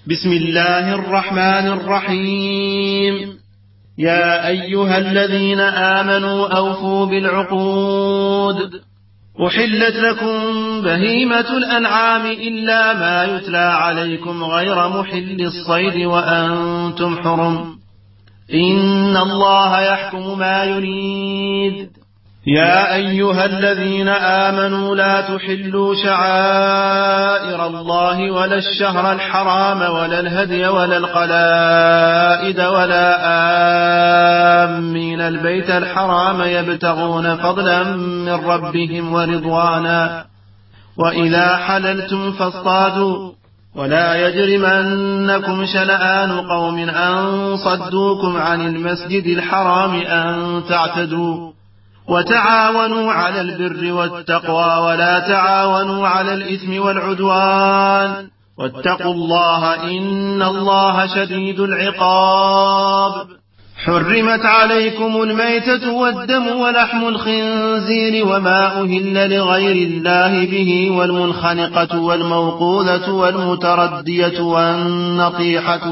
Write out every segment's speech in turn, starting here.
بسم الله الرحمن الرحيم. يا أيها الذين آمنوا أوفوا بالعقود. أحلت لكم بهيمة الأنعام إلا ما يتلى عليكم غير محل الصيد وأنتم حرم. إن الله يحكم ما يريد. يا أيها الذين آمنوا لا تحلوا شعائر الله ولا الشهر الحرام ولا الهدي ولا القلائد ولا آمين البيت الحرام يبتغون فضلا من ربهم ورضوانا وإذا حللتم فاصطادوا ولا يجرمنكم شنآن قوم أن صدوكم عن المسجد الحرام أن تعتدوا وتعاونوا على البر والتقوى ولا تعاونوا على الإثم والعدوان واتقوا الله إن الله شديد العقاب. حرمت عليكم الميتة والدم ولحم الخنزير وما أهل لغير الله به والمنخنقة والموقوذة والمتردية والنطيحة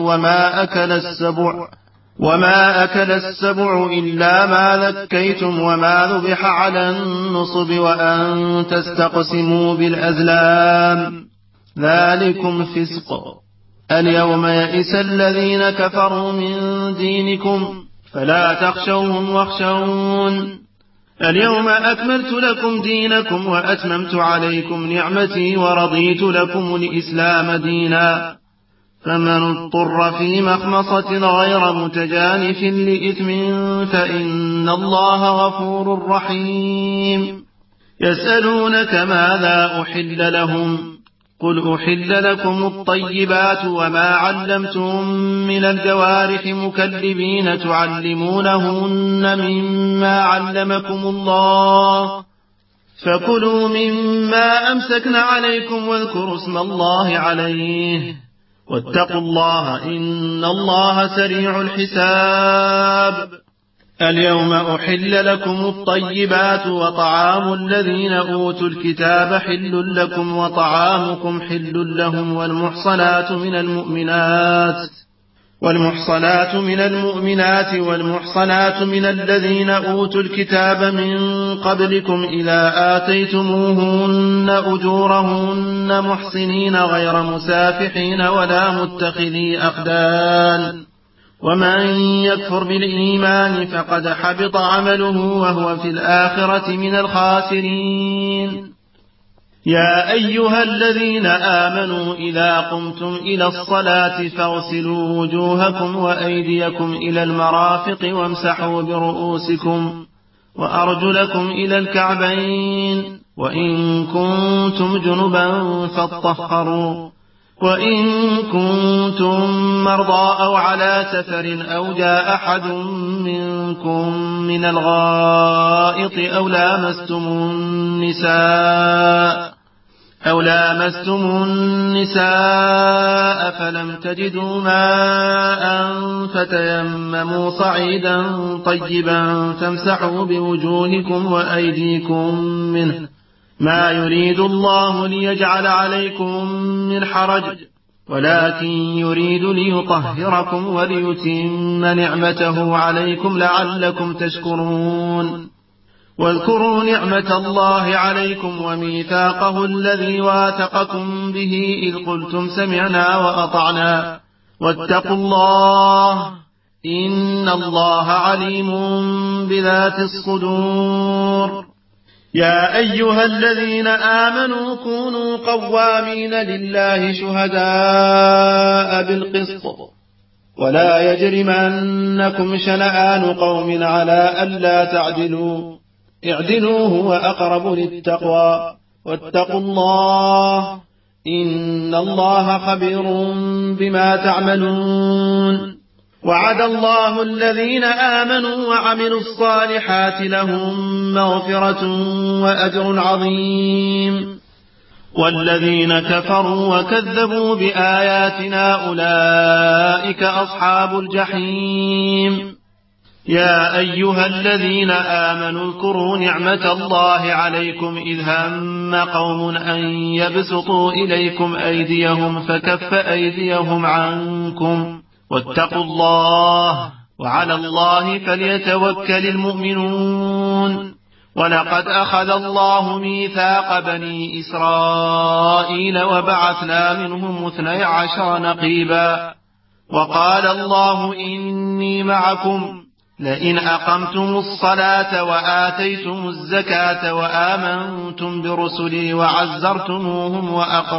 وما أكل السبع إلا ما ذكيتم وما ذبح على النصب وأن تستقسموا بالأزلام ذلكم فسق. اليوم يئس الذين كفروا من دينكم فلا تخشوهم واخشون. اليوم أكملت لكم دينكم وأتممت عليكم نعمتي ورضيت لكم الإسلام دينا. فمن اضطر في مخمصة غير متجانف لإثم فإن الله غفور رحيم. يسألونك ماذا أحل لهم قل أحل لكم الطيبات وما علمتم من الجوارح مكلبين تعلمونهن مما علمكم الله فكلوا مما أمسكن عليكم واذكروا اسم الله عليه واتقوا الله إن الله سريع الحساب. اليوم أحل لكم الطيبات وطعام الذين أوتوا الكتاب حل لكم وطعامكم حل لهم والمحصنات من المؤمنات والمحصنات من الذين أوتوا الكتاب من قبلكم إذا آتيتموهن أجورهن محصنين غير مسافحين ولا متخذي أخدان ومن يكفر بالإيمان فقد حبط عمله وهو في الآخرة من الخاسرين. يا أيها الذين آمنوا إذا قمتم إلى الصلاة فاغسلوا وجوهكم وأيديكم إلى المرافق وامسحوا برؤوسكم وأرجلكم إلى الكعبين وإن كنتم جنبا فاطهروا وإن كنتم مرضى أو على سفر أو جاء أحد منكم من الغائط أو لامستم النساء فلم تجدوا ماء فتيمموا صعيدا طيبا فامسحوا بوجوهكم وأيديكم منه ما يريد الله ليجعل عليكم من حرج ولكن يريد ليطهركم وليتم نعمته عليكم لعلكم تشكرون. واذكروا نعمة الله عليكم وميثاقه الذي واثقكم به إذ قلتم سمعنا وأطعنا واتقوا الله إن الله عليم بذات الصدور. يا أيها الذين آمنوا كونوا قوامين لله شهداء بالقسط ولا يجرمنكم شنآن قوم على ألا تعدلوا اعدلوا هو أقرب للتقوى واتقوا الله إن الله خبير بما تعملون. وعد الله الذين آمنوا وعملوا الصالحات لهم مغفرة وأجر عظيم. والذين كفروا وكذبوا بآياتنا أولئك أصحاب الجحيم. يا أيها الذين آمنوا اذكروا نعمة الله عليكم إذ هم هم قوم أن يبسطوا إليكم أيديهم فكف أيديهم عنكم واتقوا الله وعلى الله فليتوكل المؤمنون. ولقد أخذ الله ميثاق بني إسرائيل وبعثنا منهم 12 نقيبا وقال الله إني معكم لئن أقمتم الصلاة وآتيتم الزكاة وآمنتم برسلي وعزرتموهم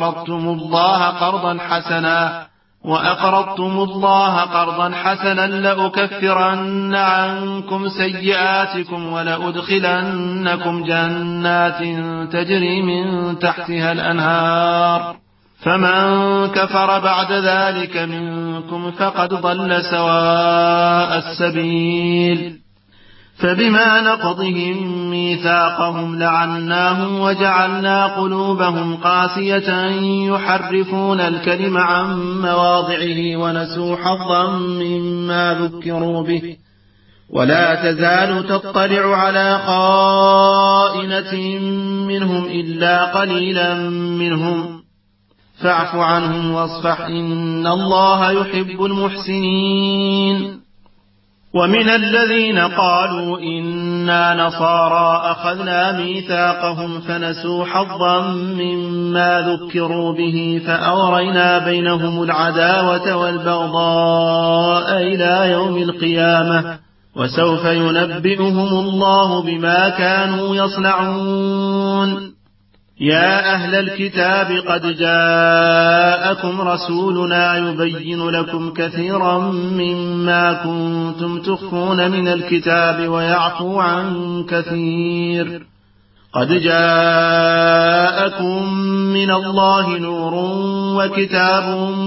وأقرضتم الله قرضا حسنا لأكفرن عنكم سيئاتكم ولأدخلنكم جنات تجري من تحتها الأنهار فمن كفر بعد ذلك منكم فقد ضل سواء السبيل. فبما نقضهم ميثاقهم لعناهم وجعلنا قلوبهم قاسية يحرفون الكلم عن مواضعه ونسوا حظا مما ذكروا به ولا تزال تطلع على خائنة منهم إلا قليلا منهم فاعف عنهم واصفح إن الله يحب المحسنين. ومن الذين قالوا إنا نصارى أخذنا ميثاقهم فنسوا حظا مما ذكروا به فأغرينا بينهم العداوة والبغضاء إلى يوم القيامة وسوف ينبئهم الله بما كانوا يصنعون. يا أهل الكتاب قد جاءكم رسولنا يبين لكم كثيرا مما كنتم تخفون من الكتاب ويعفو عن كثير. قد جاءكم من الله نور وكتاب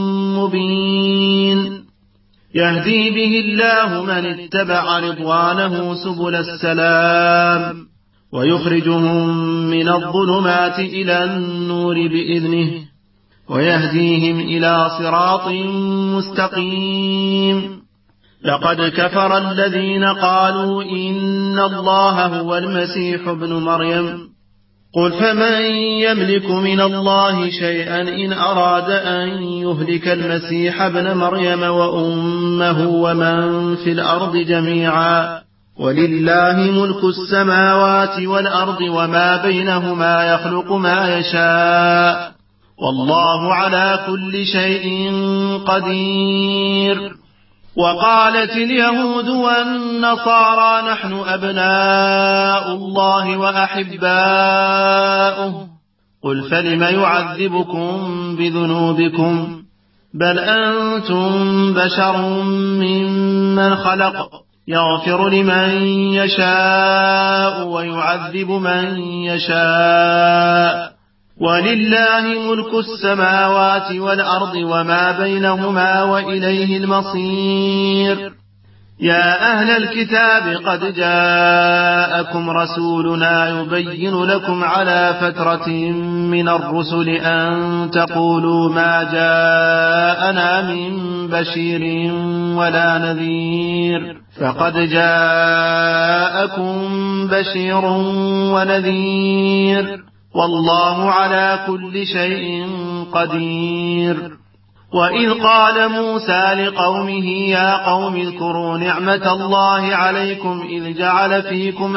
مبين يهدي به الله من اتبع رضوانه سبل السلام ويخرجهم من الظلمات إلى النور بإذنه ويهديهم إلى صراط مستقيم. لقد كفر الذين قالوا إن الله هو المسيح ابن مريم قل فمن يملك من الله شيئا إن أراد أن يهلك المسيح ابن مريم وأمه ومن في الأرض جميعا ولله ملك السماوات والأرض وما بينهما يخلق ما يشاء والله على كل شيء قدير. وقالت اليهود والنصارى نحن أبناء الله وأحباؤه قل فلم يعذبكم بذنوبكم بل أنتم بشر ممن خلق يغفر لمن يشاء ويعذب من يشاء ولله ملك السماوات والأرض وما بينهما وإليه المصير. يا أهل الكتاب قد جاءكم رسولنا يبين لكم على فترة من الرسل أن تقولوا ما جاءنا من بشير ولا نذير فقد جاءكم بشير ونذير والله على كل شيء قدير. وإذ قال موسى لقومه يا قوم اذكروا نعمة الله عليكم إذ جعل فيكم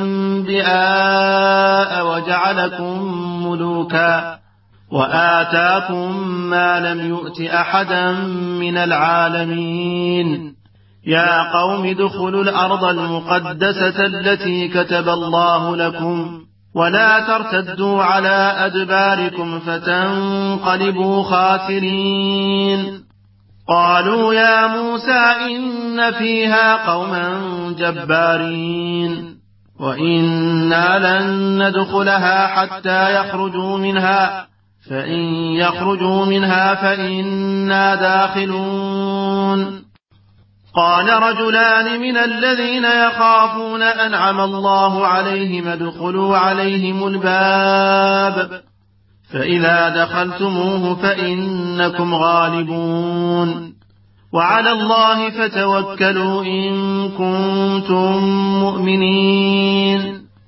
أنبياء وجعلكم ملوكا وآتاكم ما لم يؤت أحدا من العالمين. يا قوم ادخلوا الأرض المقدسة التي كتب الله لكم ولا ترتدوا على أدباركم فتنقلبوا خاسرين. قالوا يا موسى إن فيها قوما جبارين وإنا لن ندخلها حتى يخرجوا منها فإن يخرجوا منها فإنا داخلون. قال رجلان من الذين يخافون أنعم الله عليهم ادخلوا عليهم الباب فإذا دخلتموه فإنكم غالبون وعلى الله فتوكلوا إن كنتم مؤمنين.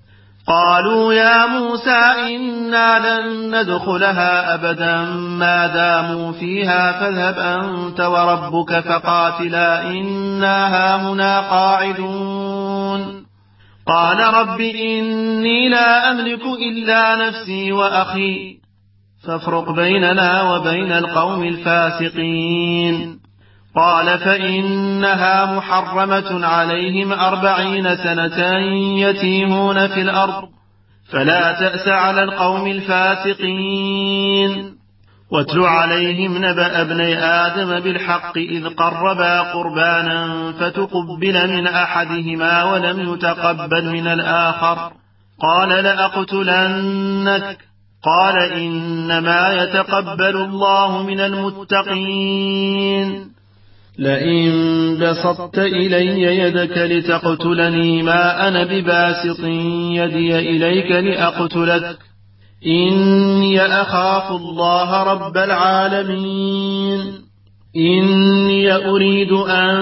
قالوا يا موسى إنا لن ندخلها أبدا ما داموا فيها فاذهب أنت وربك فقاتلا إنا هاهنا قاعدون قال رب إني لا أملك إلا نفسي وأخي فافرق بيننا وبين القوم الفاسقين قال فإنها محرمة عليهم 40 سنة يتيهون في الأرض فلا تأس على القوم الفاسقين واتل عليهم نبأ ابني آدم بالحق إذ قربا قربانا فتقبل من أحدهما ولم يتقبل من الآخر قال لأقتلنك قال إنما يتقبل الله من المتقين لئن بسطت إلي يدك لتقتلني ما أنا بباسط يدي إليك لأقتلك إني أخاف الله رب العالمين إني أريد أن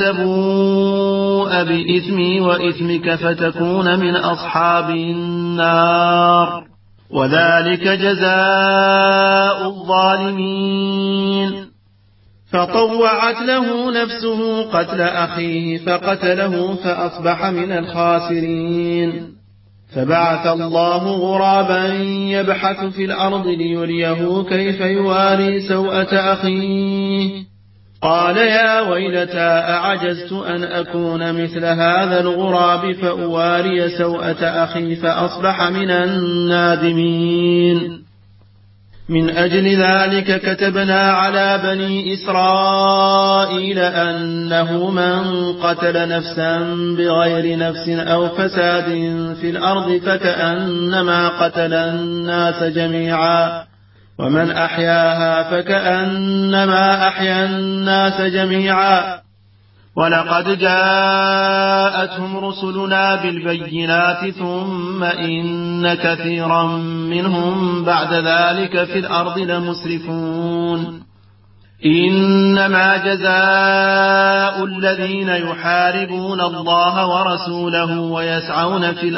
تبوء بإثمي وإثمك فتكون من أصحاب النار وذلك جزاء الظالمين فطوعت له نفسه قتل أخيه فقتله فأصبح من الخاسرين فبعث الله غرابا يبحث في الأرض ليريه كيف يواري سوءة أخيه قال يا ويلتى أعجزت أن أكون مثل هذا الغراب فأواري سوءة أخي فأصبح من النادمين من أجل ذلك كتبنا على بني إسرائيل أنه من قتل نفسا بغير نفس أو فساد في الأرض فكأنما قتل الناس جميعا ومن أحياها فكأنما أحيا الناس جميعا ولقد جاءتهم رسلنا بالبينات ثم إن كثيرا منهم بعد ذلك في الأرض لمسرفون إنما جزاء الذين يحاربون الله ورسوله ويسعون في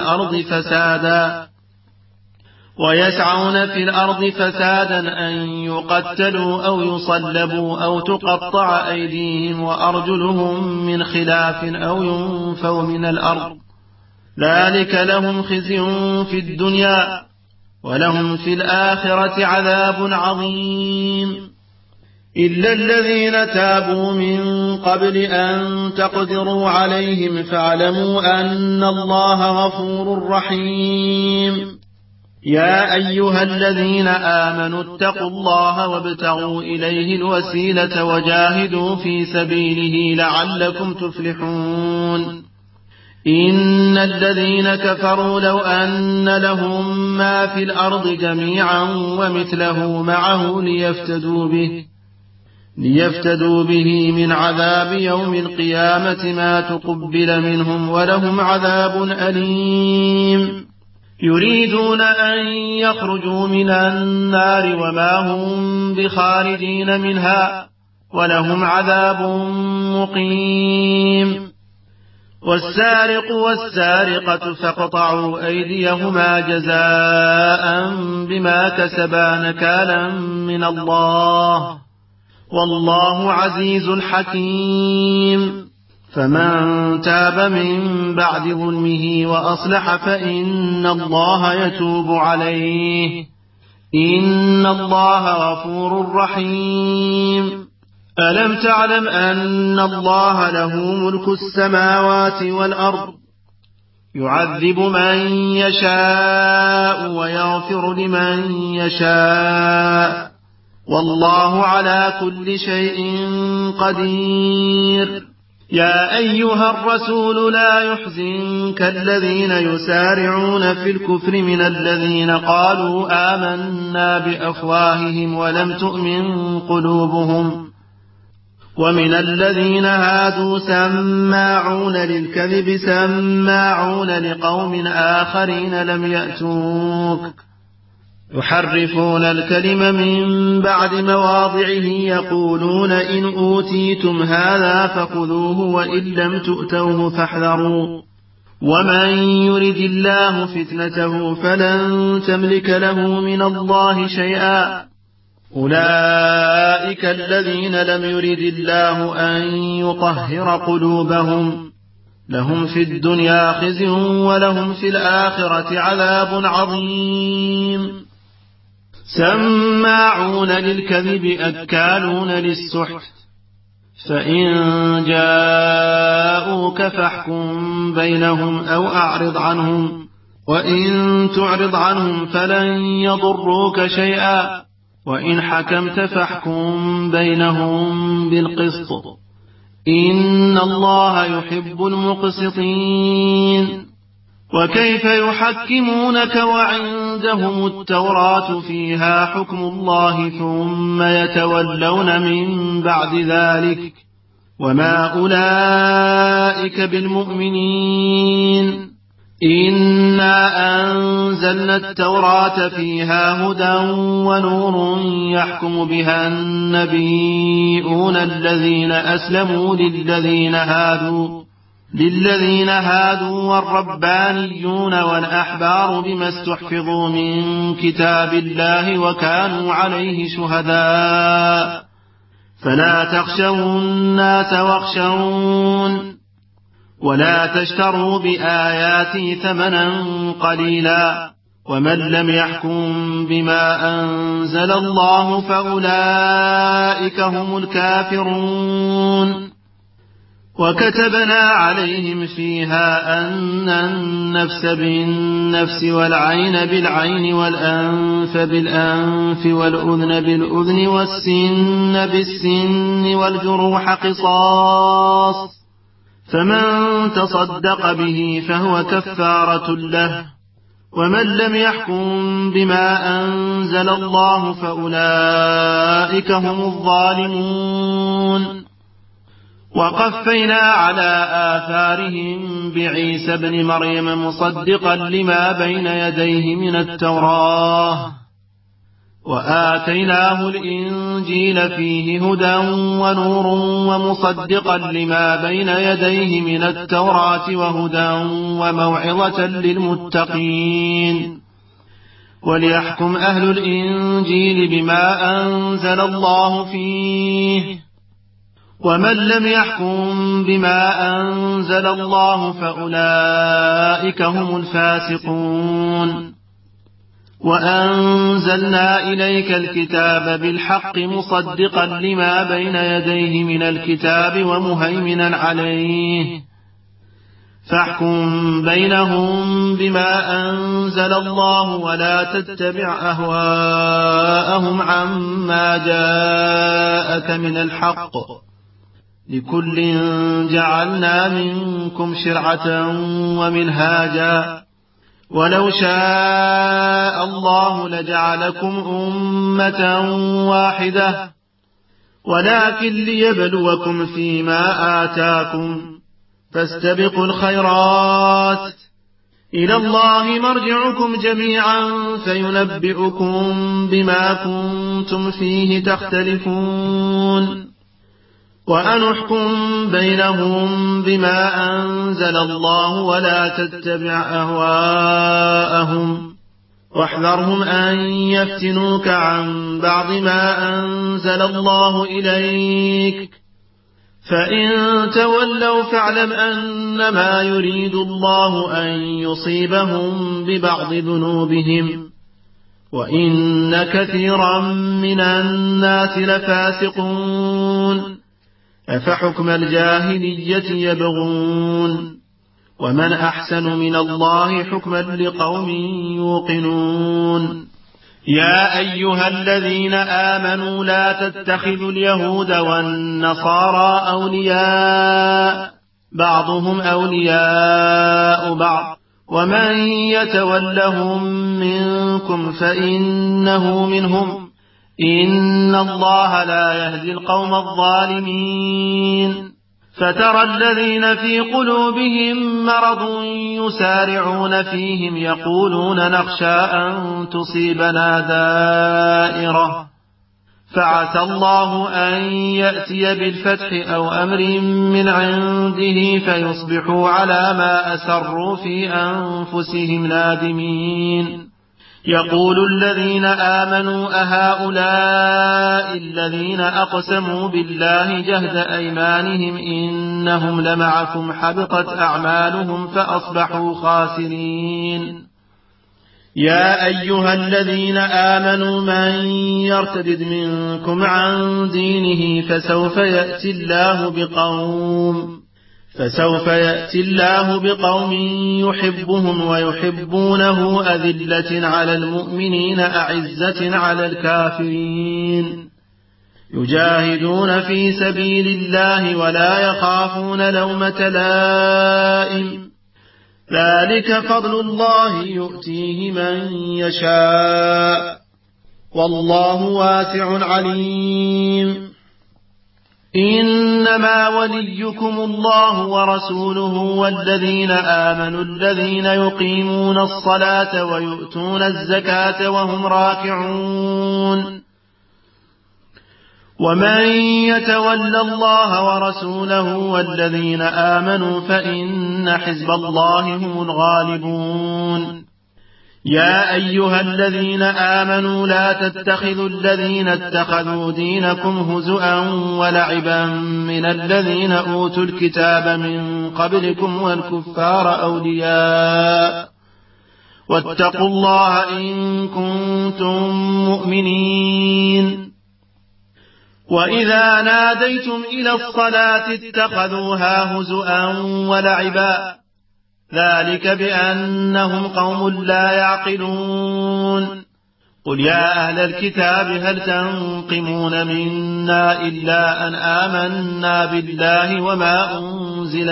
الأرض فسادا أن يقتلوا أو يصلبوا أو تقطع أيديهم وأرجلهم من خلاف أو ينفوا من الأرض ذلك لهم خزي في الدنيا ولهم في الآخرة عذاب عظيم إلا الذين تابوا من قبل أن تقدروا عليهم فاعلموا أن الله غفور رحيم يا أيها الذين آمنوا اتقوا الله وابتغوا إليه الوسيلة وجاهدوا في سبيله لعلكم تفلحون إن الذين كفروا لو أن لهم ما في الأرض جميعا ومثله معه ليفتدوا به من عذاب يوم القيامة ما تقبل منهم ولهم عذاب أليم يريدون أن يخرجوا من النار وما هم بخارجين منها ولهم عذاب مقيم والسارق والسارقة فاقطعوا أيديهما جزاء بما كسبا نكالا من الله والله عزيز حكيم فمن تاب من بعد ظلمه وأصلح فإن الله يتوب عليه إن الله غفور رحيم ألم تعلم أن الله له ملك السماوات والأرض يعذب من يشاء ويغفر لمن يشاء والله على كل شيء قدير يا أيها الرسول لا يحزنك الذين يسارعون في الكفر من الذين قالوا آمنا بأفواههم ولم تؤمن قلوبهم ومن الذين هادوا سماعون للكذب سماعون لقوم آخرين لم يأتوك يحرفون الكلم من بعد مواضعه يقولون إن أوتيتم هذا فخذوه وإن لم تؤتوه فاحذروا ومن يرد الله فتنته فلن تملك له من الله شيئا أولئك الذين لم يرد الله أن يطهر قلوبهم لهم في الدنيا خزي ولهم في الآخرة عذاب عظيم سماعون للكذب أكالون للسحت فإن جاءوك فاحكم بينهم أو أعرض عنهم وإن تعرض عنهم فلن يضروك شيئا وإن حكمت فاحكم بينهم بالقسط إن الله يحب المقسطين وكيف يحكمونك وعندهم التوراة فيها حكم الله ثم يتولون من بعد ذلك وما أولئك بالمؤمنين إنا أنزلنا التوراة فيها هدى ونور يحكم بها النبيون الذين أسلموا للذين هادوا والربانيون والأحبار بما استحفظوا من كتاب الله وكانوا عليه شهداء فلا تخشوا الناس واخشون ولا تشتروا بآياتي ثمنا قليلا ومن لم يحكم بما أنزل الله فأولئك هم الكافرون وكتبنا عليهم فيها أن النفس بالنفس والعين بالعين والأنف بالأنف والأذن بالأذن والسن بالسن والجروح قصاص فمن تصدق به فهو كفارة له ومن لم يحكم بما أنزل الله فأولئك هم الظالمون وقفينا على آثارهم بعيسى ابن مريم مصدقا لما بين يديه من التوراة وآتيناه الإنجيل فيه هدى ونور ومصدقا لما بين يديه من التوراة وهدى وموعظة للمتقين وليحكم أهل الإنجيل بما أنزل الله فيه ومن لم يحكم بما أنزل الله فأولئك هم الفاسقون وأنزلنا إليك الكتاب بالحق مصدقا لما بين يديه من الكتاب ومهيمنا عليه فاحكم بينهم بما أنزل الله ولا تتبع أهواءهم عما جاءك من الحق لكل جعلنا منكم شرعة ومنهاجا ولو شاء الله لجعلكم أمة واحدة ولكن ليبلوكم فيما آتاكم فاستبقوا الخيرات إلى الله مرجعكم جميعا فينبئكم بما كنتم فيه تختلفون وأنحكم بينهم بما أنزل الله ولا تتبع أهواءهم واحذرهم أن يفتنوك عن بعض ما أنزل الله إليك فإن تولوا فاعلم أنما يريد الله أن يصيبهم ببعض ذنوبهم وإن كثيرا من الناس لفاسقون أفحكم الجاهلية يبغون ومن أحسن من الله حكما لقوم يوقنون يا أيها الذين آمنوا لا تتخذوا اليهود والنصارى أولياء بعضهم أولياء بعض ومن يتولهم منكم فإنه منهم إن الله لا يهدي القوم الظالمين فترى الذين في قلوبهم مرض يسارعون فيهم يقولون نخشى أن تصيبنا دائرة فعسى الله أن يأتي بالفتح أو أمر من عنده فيصبحوا على ما أسروا في أنفسهم نادمين. يقول الذين آمنوا أهؤلاء الذين أقسموا بالله جهد أيمانهم إنهم لمعكم حبطت أعمالهم فأصبحوا خاسرين. يا أيها الذين آمنوا من يرتد منكم عن دينه فسوف يأتي الله بقوم يحبهم ويحبونه أذلة على المؤمنين أعزة على الكافرين يجاهدون في سبيل الله ولا يخافون لومة لائم ذلك فضل الله يؤتيه من يشاء والله واسع عليم. إنما وليكم الله ورسوله والذين آمنوا الذين يقيمون الصلاة ويؤتون الزكاة وهم راكعون. ومن يتول الله ورسوله والذين آمنوا فإن حزب الله هم الغالبون. يا أيها الذين آمنوا لا تتخذوا الذين اتخذوا دينكم هزؤا ولعبا من الذين أوتوا الكتاب من قبلكم والكفار أولياء واتقوا الله إن كنتم مؤمنين. وإذا ناديتم إلى الصلاة اتخذوها هزؤا ولعبا ذلك بأنهم قوم لا يعقلون. قل يا أهل الكتاب هل تنقمون منا إلا أن آمنا بالله وما أنزل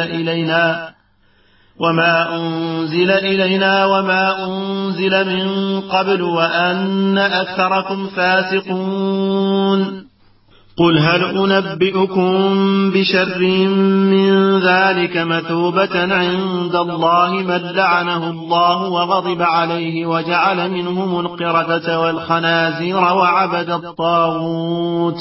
إلينا وما أنزل من قبل وأن أكثركم فاسقون. قل هل أنبئكم بشر من ذلك مثوبة عند الله من لعنه الله وغضب عليه وجعل منهم القردة والخنازير وعبد الطاغوت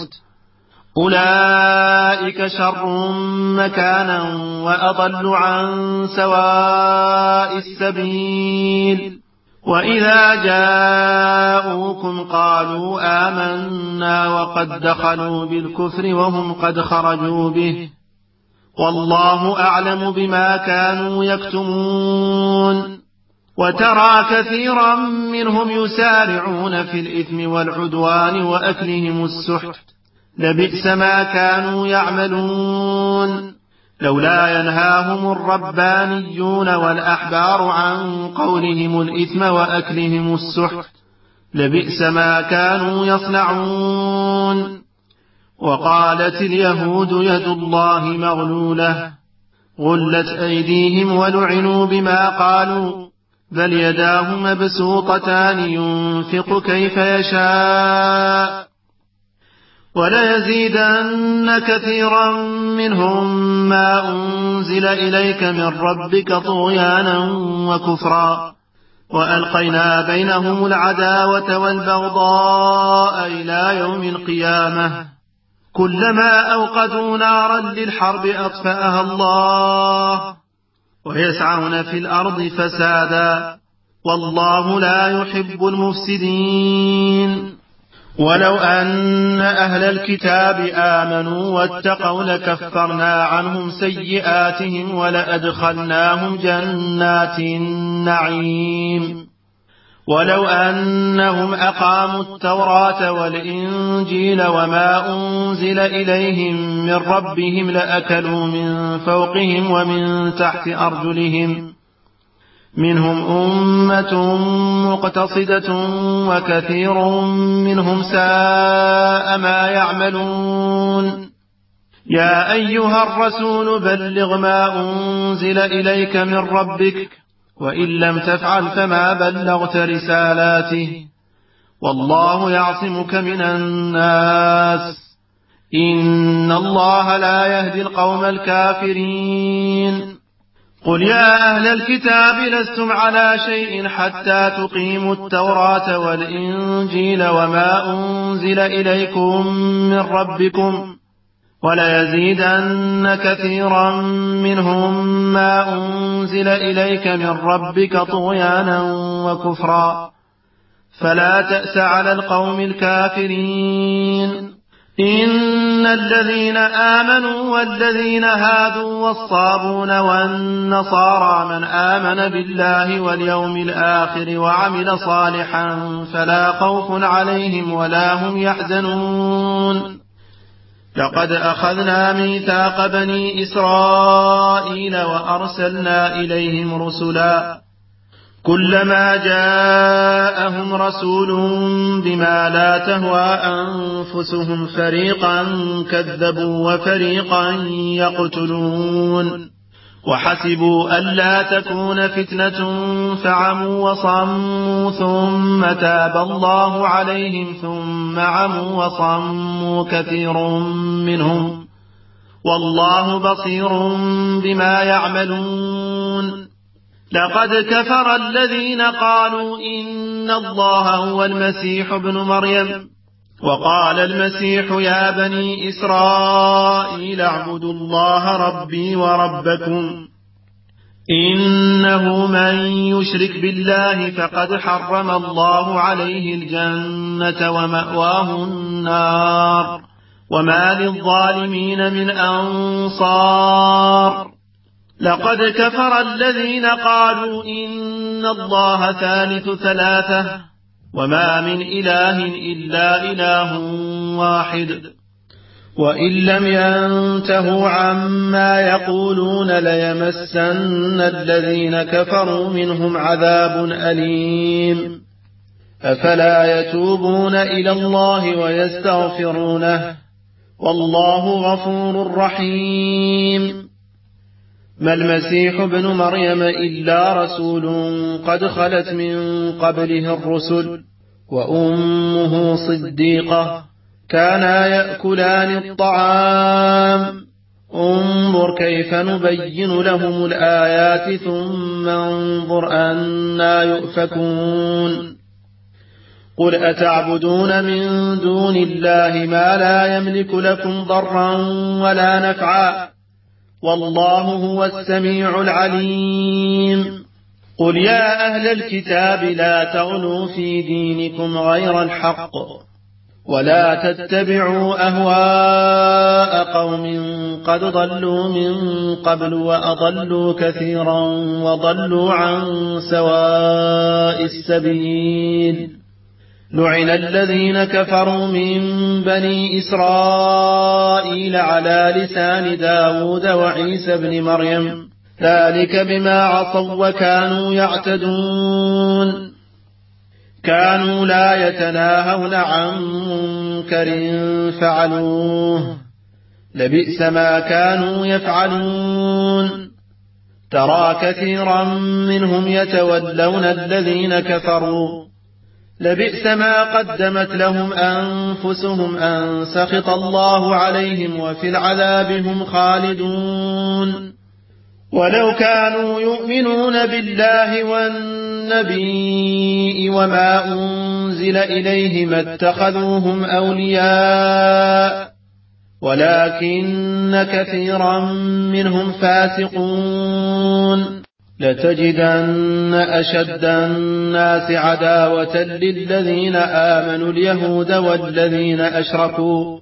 أولئك شر مكانا وأضل عن سواء السبيل. وإذا جاءوكم قالوا آمنا وقد دخلوا بالكفر وهم قد خرجوا به والله أعلم بما كانوا يكتمون. وترى كثيرا منهم يسارعون في الإثم والعدوان وأكلهم السحت لبئس ما كانوا يعملون. لولا ينهاهم الربانيون والأحبار عن قولهم الإثم وأكلهم السحت لبئس ما كانوا يصنعون. وقالت اليهود يد الله مغلولة غلت أيديهم ولعنوا بما قالوا بل يداه مبسوطتان ينفق كيف يشاء وليزيدن كثيرا منهم ما أنزل إليك من ربك طغيانا وكفرا وألقينا بينهم العداوة والبغضاء إلى يوم القيامة كلما أوقدوا نارا للحرب أطفأها الله ويسعون في الأرض فسادا والله لا يحب المفسدين. ولو أن أهل الكتاب آمنوا واتقوا لكفرنا عنهم سيئاتهم ولأدخلناهم جنات النعيم. ولو أنهم أقاموا التوراة والإنجيل وما أنزل إليهم من ربهم لأكلوا من فوقهم ومن تحت أرجلهم منهم أمة مقتصدة وكثير منهم ساء ما يعملون. يا أيها الرسول بلغ ما أنزل إليك من ربك وإن لم تفعل فما بلغت رسالاته والله يعصمك من الناس إن الله لا يهدي القوم الكافرين. قل يا أهل الكتاب لستم على شيء حتى تقيموا التوراة والإنجيل وما أنزل إليكم من ربكم وليزيدن كثيرا منهم ما أنزل إليك من ربك طغيانا وكفرا فلا تأس على القوم الكافرين إن الذين آمنوا والذين هادوا والصابون والنصارى من آمن بالله واليوم الآخر وعمل صالحا فلا خوف عليهم ولا هم يحزنون لقد أخذنا ميثاق بني إسرائيل وأرسلنا إليهم رسلا كلما جاءهم رسول بما لا تهوى أنفسهم فريقا كذبوا وفريقا يقتلون وحسبوا ألا تكون فتنة فعموا وصموا ثم تاب الله عليهم ثم عموا وصموا كثير منهم والله بصير بما يعملون لقد كفر الذين قالوا إن الله هو المسيح ابن مريم وقال المسيح يا بني إسرائيل اعبدوا الله ربي وربكم إنه من يشرك بالله فقد حرم الله عليه الجنة ومأواه النار وما للظالمين من أنصار لقد كفر الذين قالوا إن الله ثالث ثلاثة وما من إله إلا إله واحد وإن لم ينتهوا عما يقولون ليمسن الذين كفروا منهم عذاب أليم أفلا يتوبون إلى الله ويستغفرونه والله غفور رحيم ما المسيح ابن مريم إلا رسول قد خلت من قبله الرسل وأمه صديقة كانا يأكلان الطعام انظر كيف نبين لهم الآيات ثم انظر أنا يؤفكون قل أتعبدون من دون الله ما لا يملك لكم ضرا ولا نفعا والله هو السميع العليم قل يا أهل الكتاب لا تغلوا في دينكم غير الحق ولا تتبعوا أهواء قوم قد ضلوا من قبل وأضلوا كثيرا وضلوا عن سواء السبيل لعن الذين كفروا من بني إسرائيل على لسان داود وعيسى بن مريم ذلك بما عصوا وكانوا يعتدون كانوا لا يتناهون عن منكر فعلوه لبئس ما كانوا يفعلون ترى كثيرا منهم يتولون الذين كفروا لبئس ما قدمت لهم أنفسهم أن سخط الله عليهم وفي العذاب هم خالدون ولو كانوا يؤمنون بالله والنبي وما أنزل إليه ما اتخذوهم أولياء ولكن كثيرا منهم فاسقون لتجدن أشد الناس عداوة للذين آمنوا اليهود والذين أشركوا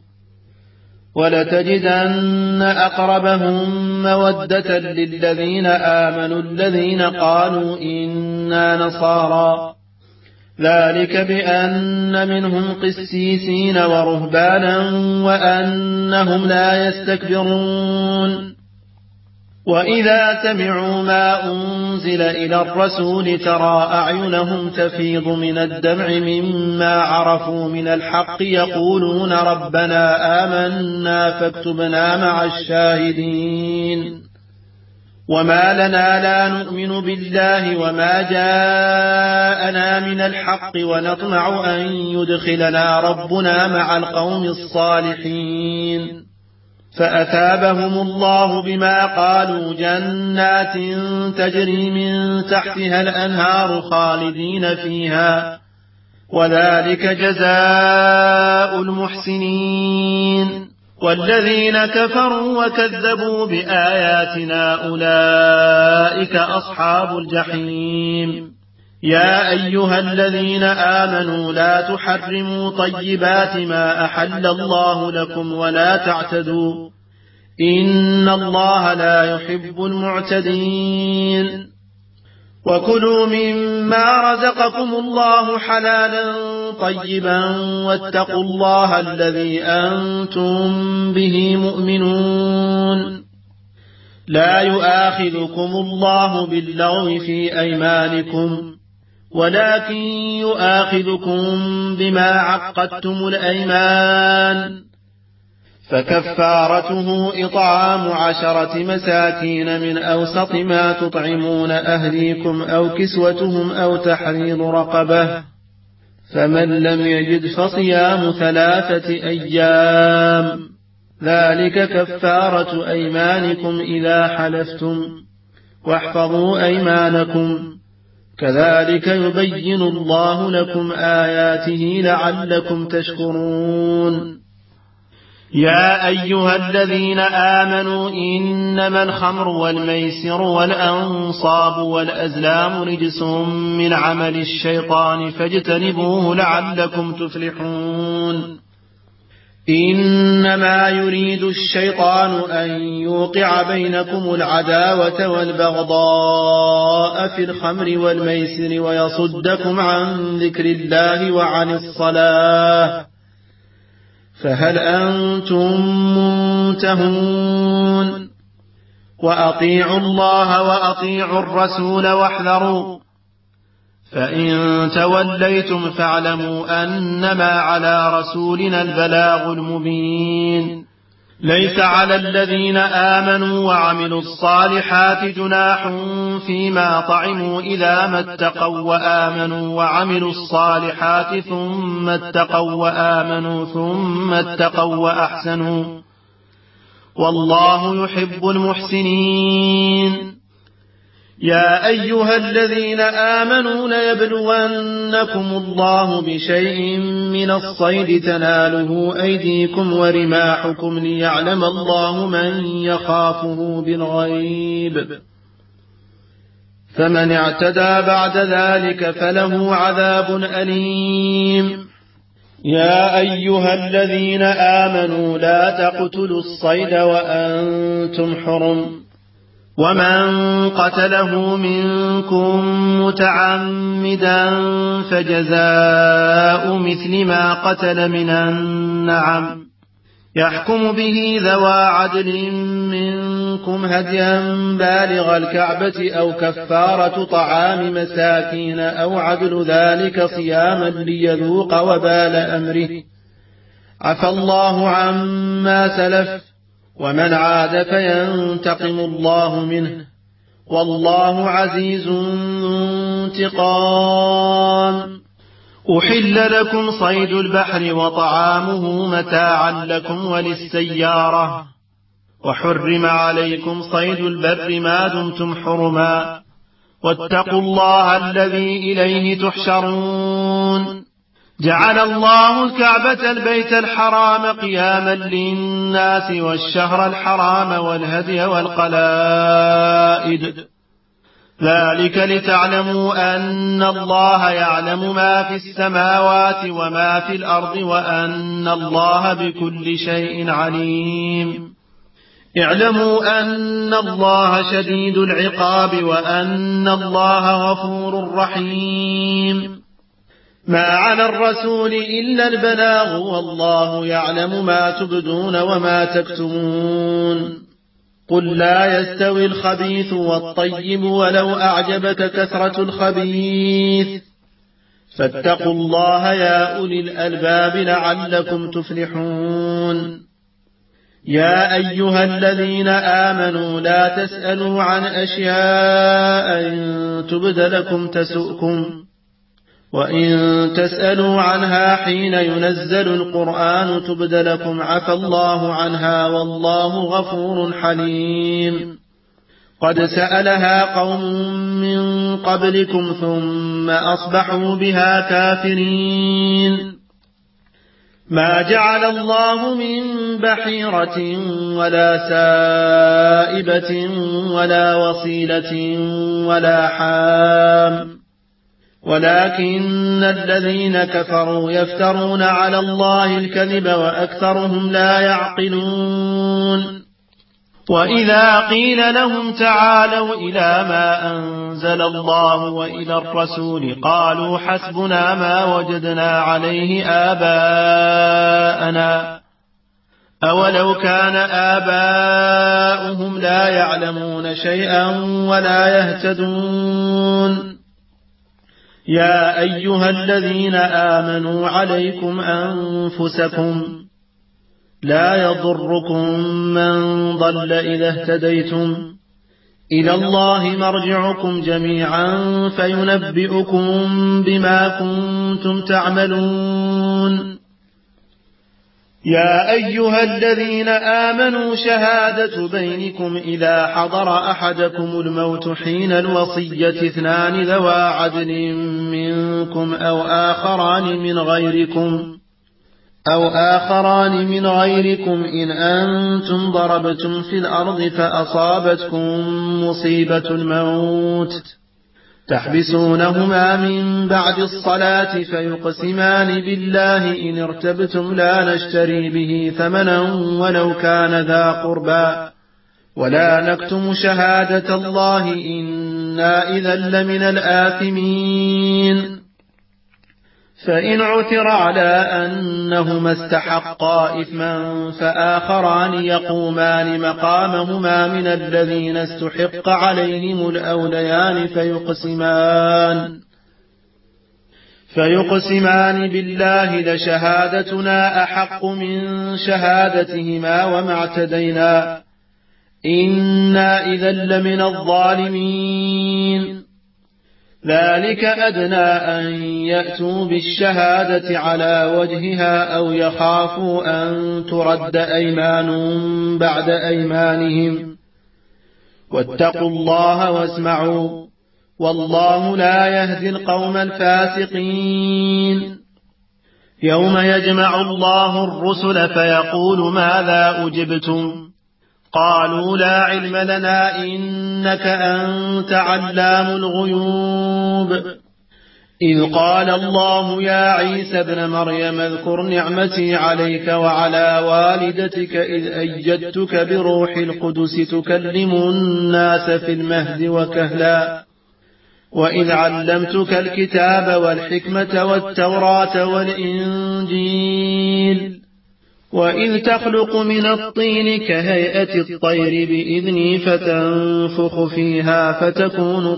ولتجدن أقربهم مودة للذين آمنوا الذين قالوا إنا نصارى ذلك بأن منهم قسيسين ورهبانا وأنهم لا يستكبرون وإذا سمعوا ما أنزل إلى الرسول ترى أعينهم تفيض من الدمع مما عرفوا من الحق يقولون ربنا آمنا فاكتبنا مع الشاهدين وما لنا لا نؤمن بالله وما جاءنا من الحق ونطمع أن يدخلنا ربنا مع القوم الصالحين فأثابهم الله بما قالوا جنات تجري من تحتها الأنهار خالدين فيها، وذلك جزاء المحسنين. والذين كفروا وكذبوا بآياتنا أولئك أصحاب الجحيم. يا أيها الذين آمنوا لا تحرموا طيبات ما أحل الله لكم ولا تعتدوا، إن الله لا يحب المعتدين. وكلوا مما رزقكم الله حلالا طيبا واتقوا الله الذي أنتم به مؤمنون. لا يؤاخذكم الله باللغو في أيمانكم، ولكن يؤاخذكم بما عقدتم الأيمان، فكفارته إطعام 10 مساكين من أوسط ما تطعمون أهليكم أو كسوتهم أو تحرير رقبة، فمن لم يجد فصيام 3 أيام، ذلك كفارة أيمانكم إذا حلفتم، واحفظوا أيمانكم، كذلك يبين الله لكم آياته لعلكم تشكرون. يا أيها الذين آمنوا إنما الخمر والميسر والأنصاب والأزلام رجس من عمل الشيطان فاجتنبوه لعلكم تفلحون. إنما يريد الشيطان أن يوقع بينكم العداوة والبغضاء في الخمر والميسر ويصدكم عن ذكر الله وعن الصلاة، فهل أنتم منتهون؟ وأطيعوا الله وأطيعوا الرسول واحذروا، فإن توليتم فاعلموا أنما على رسولنا البلاغ المبين. ليس على الذين آمنوا وعملوا الصالحات جناح فيما طعموا إذا ما اتقوا وآمنوا وعملوا الصالحات ثم اتقوا وآمنوا ثم اتقوا وأحسنوا، والله يحب المحسنين. يا أيها الذين آمنوا ليبلونكم الله بشيء من الصيد تناله أيديكم ورماحكم ليعلم الله من يخافه بالغيب، فمن اعتدى بعد ذلك فله عذاب أليم. يا أيها الذين آمنوا لا تقتلوا الصيد وأنتم حرم، ومن قتله منكم متعمدا فجزاء مثل ما قتل من النعم، يحكم به ذوى عدل منكم هديا بالغ الكعبة أو كفارة طعام مساكين أو عدل ذلك صياما ليذوق وبال أمره، عفى الله عما سلف، ومن عاد فينتقم الله منه، والله عزيز ذو انتقام. أحل لكم صيد البحر وطعامه متاعا لكم وللسيارة، وحرم عليكم صيد البر ما دمتم حرما، واتقوا الله الذي إليه تحشرون. جعل الله الكعبة البيت الحرام قياما للناس والشهر الحرام والهدي والقلائد، ذلك لتعلموا أن الله يعلم ما في السماوات وما في الأرض وأن الله بكل شيء عليم. اعلموا أن الله شديد العقاب وأن الله غفور رحيم. ما على الرسول إلا البلاغ، والله يعلم ما تبدون وما تكتمون. قل لا يستوي الخبيث والطيب ولو أعجبك كثرة الخبيث، فاتقوا الله يا أولي الألباب لعلكم تفلحون. يا أيها الذين آمنوا لا تسألوا عن أشياء إن تبد لكم تسؤكم، وإن تسألوا عنها حين ينزل القرآن تبد لكم عفى الله عنها والله غفور حليم. قد سألها قوم من قبلكم ثم أصبحوا بها كافرين. ما جعل الله من بحيرة ولا سائبة ولا وصيلة ولا حام، ولكن الذين كفروا يفترون على الله الكذب وأكثرهم لا يعقلون. وإذا قيل لهم تعالوا إلى ما أنزل الله وإلى الرسول قالوا حسبنا ما وجدنا عليه آباءنا أولو كان آباؤهم لا يعلمون شيئا ولا يهتدون. يا أيها الذين آمنوا عليكم أنفسكم لا يضركم من ضل إذا اهتديتم إلى الله مرجعكم جميعا فينبئكم بما كنتم تعملون. يا أيها الذين آمنوا شهادة بينكم إذا حضر أحدكم الموت حين الوصية اثنان ذوى عدل منكم أو آخران من غيركم إن أنتم ضربتم في الأرض فأصابتكم مصيبة الموت تحبسونهما من بعد الصلاة فيقسمان بالله إن ارتبتم لا نشتري به ثمنا ولو كان ذا قربى ولا نكتم شهادة الله إنا إذا لمن الآثمين. فإن عثر على أنهما استحقا إثما فآخران يقومان مقامهما من الذين استحق عليهم الأوليان فيقسمان بالله لشهادتنا أحق من شهادتهما وما اعتدينا إنا إذا لمن الظالمين. ذلك أدنى أن يأتوا بالشهادة على وجهها أو يخافوا أن ترد أيمان بعد أيمانهم واتقوا الله واسمعوا والله لا يهدي القوم الفاسقين. يوم يجمع الله الرسل فيقول ماذا أجبتم قالوا لا علم لنا إنك أنت علام الغيوب. إذ قال الله يا عيسى ابن مريم اذكر نعمتي عليك وعلى والدتك إذ أيدتك بروح القدس تكلم الناس في المهد وكهلا وإذ علمتك الكتاب والحكمة والتوراة والإنجيل وإذ تخلق من الطين كهيئة الطير بإذني فتنفخ فيها فتكون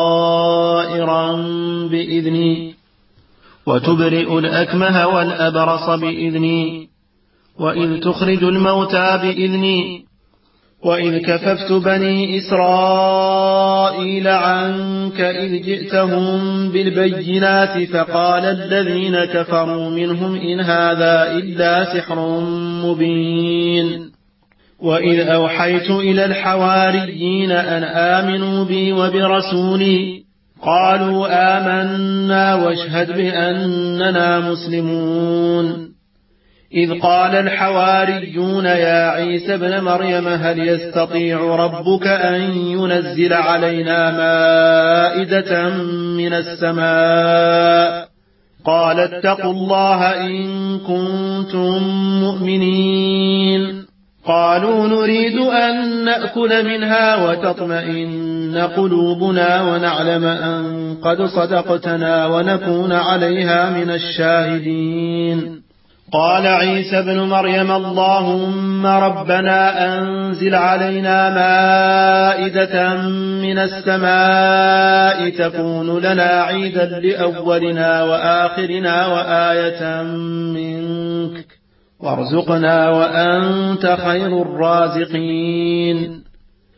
طائرا بإذني وتبرئ الأكمه والأبرص بإذني وإذ تخرج الموتى بإذني وإذ كففت بني إسرائيل عنك إذ جئتهم بالبينات فقال الذين كفروا منهم إن هذا إلا سحر مبين. وإذ أوحيت إلى الحواريين أن آمنوا بي وبرسولي قالوا آمنا واشهد بأننا مسلمون. إذ قال الحواريون يا عيسى ابن مريم هل يستطيع ربك أن ينزل علينا مائدة من السماء قال اتقوا الله إن كنتم مؤمنين. قالوا نريد أن نأكل منها وتطمئن قلوبنا ونعلم أن قد صدقتنا ونكون عليها من الشاهدين. قال عيسى ابن مريم اللهم ربنا أنزل علينا مائدة من السماء تكون لنا عيدا لأولنا وآخرنا وآية منك وارزقنا وأنت خير الرازقين.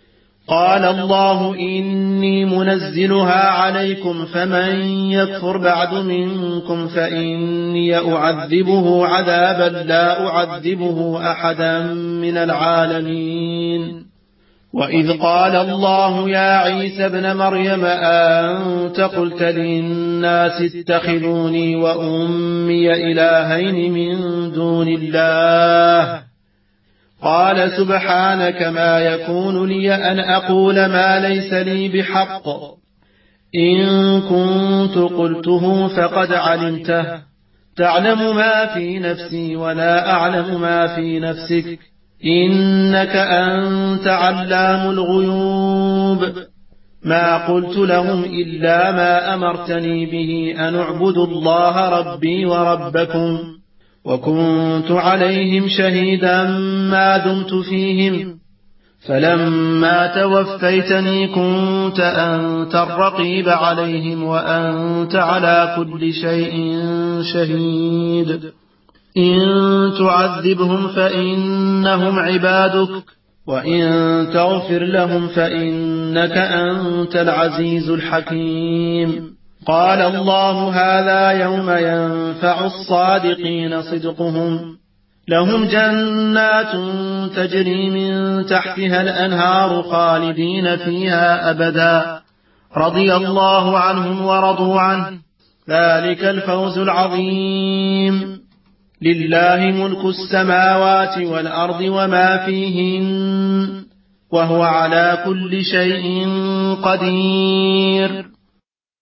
قال الله إني منزلها عليكم فمن يكفر بعد منكم فإني أعذبه عذابا لا أعذبه أحدا من العالمين. وإذ قال الله يا عيسى ابن مريم أنت قلت للناس اتخذوني وأمي إلهين من دون الله قال سبحانك ما يكون لي أن أقول ما ليس لي بحق إن كنت قلته فقد علمته تعلم ما في نفسي ولا أعلم ما في نفسك إنك أنت علام الغيوب ما قلت لهم إلا ما أمرتني به أن اعبدوا الله ربي وربكم وكنت عليهم شهيدا ما دمت فيهم فلما توفيتني كنت أنت الرقيب عليهم وأنت على كل شيء شهيد إن تعذبهم فإنهم عبادك وإن تغفر لهم فإنك أنت العزيز الحكيم. قال الله هذا يوم ينفع الصادقين صدقهم لهم جنات تجري من تحتها الأنهار خالدين فيها أبدا رضي الله عنهم ورضوا عنه ذلك الفوز العظيم. لله ملك السماوات والأرض وما فيهن وهو على كل شيء قدير.